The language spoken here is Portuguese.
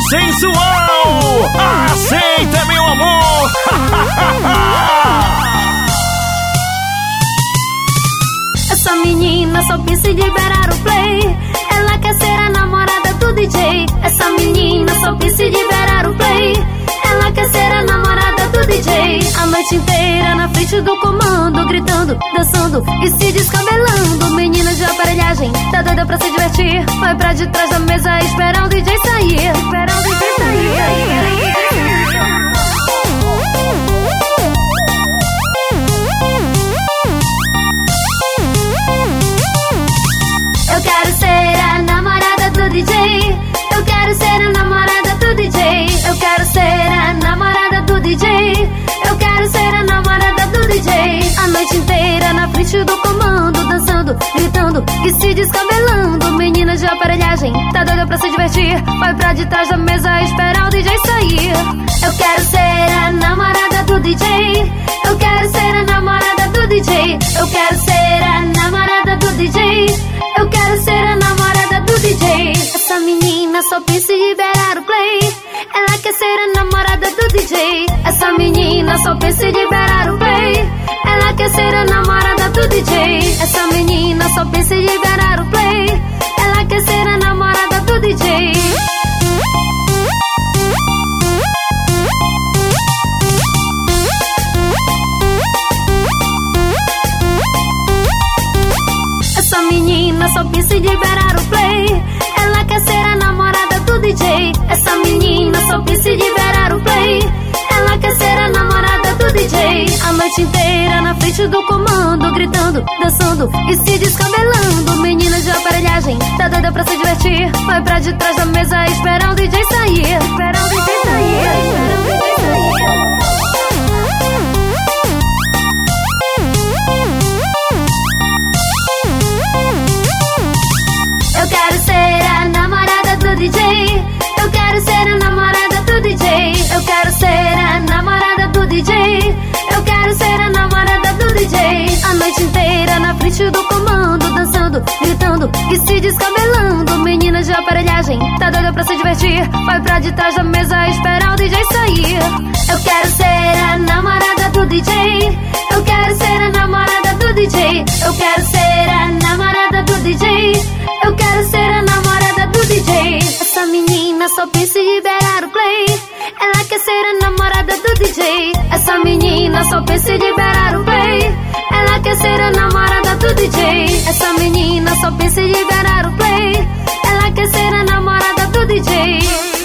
sensual. Aceita, meu amor. Essa menina só pensa em liberar o play. Ela quer ser a namorada do DJ. Essa menina só pensa em liberar o play. Ela quer ser a namorada do DJ. A noite inteira na frente do comando, gritando, dançando e se descabelando. Menina de aparelhagem, tá doida pra se divertir. Vai pra de trás da mesa esperando o DJ sair. Esperando o DJ sair. Eu quero ser a namorada do DJ. Eu quero ser a namorada do DJ. Eu quero ser a namorada do DJ. Eu quero ser a namorada do DJ. A noite inteira na frente do comando, dançando, gritando e se descabelando. Menina de aparelhagem, tá doida pra se divertir. Vai pra de trás da mesa esperar o DJ sair. Eu quero ser a namorada do DJ. Eu quero ser a namorada do DJ. Eu quero ser a namorada do DJ. Eu quero ser a namorada do DJ. Essa menina só pensa em liberar o play. Ela quer ser a namorada do DJ. Essa menina só pensa em liberar o play. Ela quer ser a namorada do DJ. Essa menina só pensa em liberar o play. Ela quer ser a namorada do DJ. Essa menina só pensa em liberar o play. Ela quer ser a namorada do DJ. Essa menina só pensa em liberar o play. Ela quer ser a namorada do DJ. A noite inteira na frente do comando, gritando, dançando e se descabelando. Menina de aparelhagem, tá doida pra se divertir. Vai pra de trás da mesa esperando o DJ sair. Esperando o DJ sair. Esperando o DJ sair. Eu quero ser a namorada do DJ. Eu quero ser a namorada do DJ. Eu quero ser a namorada do DJ. Eu quero ser a namorada do DJ. A noite inteira na frente do comando, dançando, gritando e se descabelando. Menina de aparelhagem, tá doida pra se divertir. Vai pra de trás da mesa esperar o DJ sair. Eu quero ser a namorada do DJ. Eu quero ser a namorada do DJ. Eu quero ser a namorada do DJ. Eu quero ser a namorada do DJ. Essa menina só pensa em liberar o play. Ela quer ser a namorada do DJ. Essa menina só pensa em liberar o play. Ela quer ser a namorada do DJ. Essa menina só pensa em liberar o play. Ela quer ser a namorada do DJ.